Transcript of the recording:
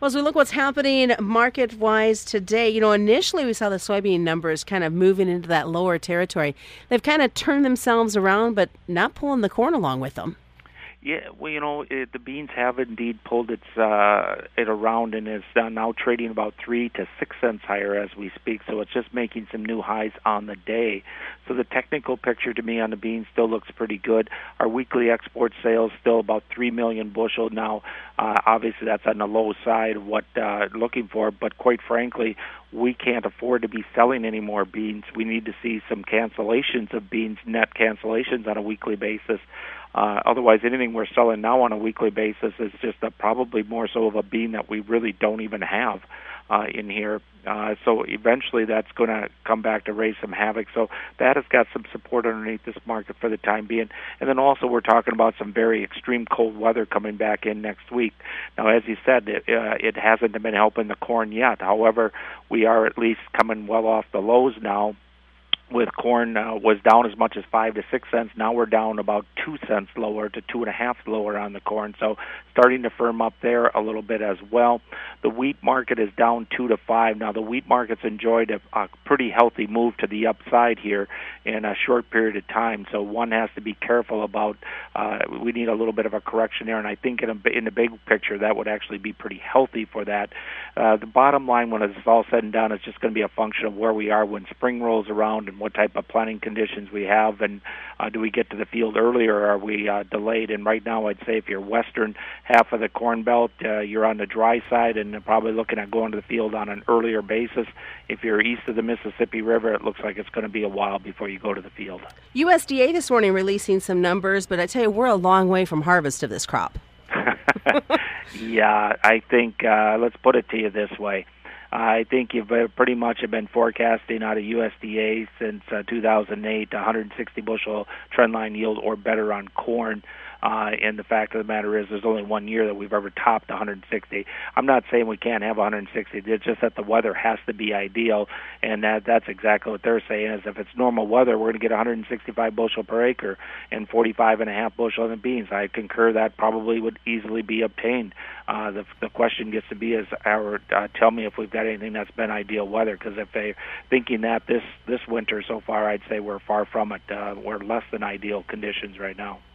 Well, as we look what's happening market-wise today, initially we saw the soybean numbers kind of moving into that lower territory. They've kind of turned themselves around, but not pulling the corn along with them. Yeah, well, the beans have indeed pulled it around and is now trading about 3 to 6 cents higher as we speak. So it's just making some new highs on the day. So the technical picture to me on the beans still looks pretty good. Our weekly export sales still about 3 million bushel now. Obviously, that's on the low side of what looking for. But quite frankly, we can't afford to be selling any more beans. We need to see some cancellations of beans, net cancellations on a weekly basis. Otherwise, anything we're selling now on a weekly basis is just probably more so of a bean that we really don't even have in here. So eventually that's going to come back to raise some havoc. So that has got some support underneath this market for the time being. And then also we're talking about some very extreme cold weather coming back in next week. Now, as you said, it hasn't been helping the corn yet. However, we are at least coming well off the lows now. With corn was down as much as 5 to 6 cents. Now we're down about 2 cents lower to 2.5 lower on the corn. So starting to firm up there a little bit as well. The wheat market is down 2 to 5. Now the wheat market's enjoyed a pretty healthy move to the upside here in a short period of time. So one has to be careful about. We need a little bit of a correction there, and I think in the big picture that would actually be pretty healthy for that. The bottom line, when it's all said and done, is just going to be a function of where we are when spring rolls around and what type of planting conditions we have, and do we get to the field earlier or are we delayed? And right now I'd say if you're western half of the Corn Belt, you're on the dry side and probably looking at going to the field on an earlier basis. If you're east of the Mississippi River, it looks like it's going to be a while before you go to the field. USDA this morning releasing some numbers, but I tell you, we're a long way from harvest of this crop. Yeah, I think, let's put it to you this way. I think you've pretty much have been forecasting out of USDA since 2008 160 bushel trendline yield or better on corn. And the fact of the matter is there's only 1 year that we've ever topped 160. I'm not saying we can't have 160. It's just that the weather has to be ideal, and that's exactly what they're saying is if it's normal weather, we're going to get 165 bushel per acre and 45.5 bushel in the beans. I concur that probably would easily be obtained. The question gets to be is, tell me if we've got anything that's been ideal weather, because if they're thinking that this winter so far, I'd say we're far from it. We're less than ideal conditions right now.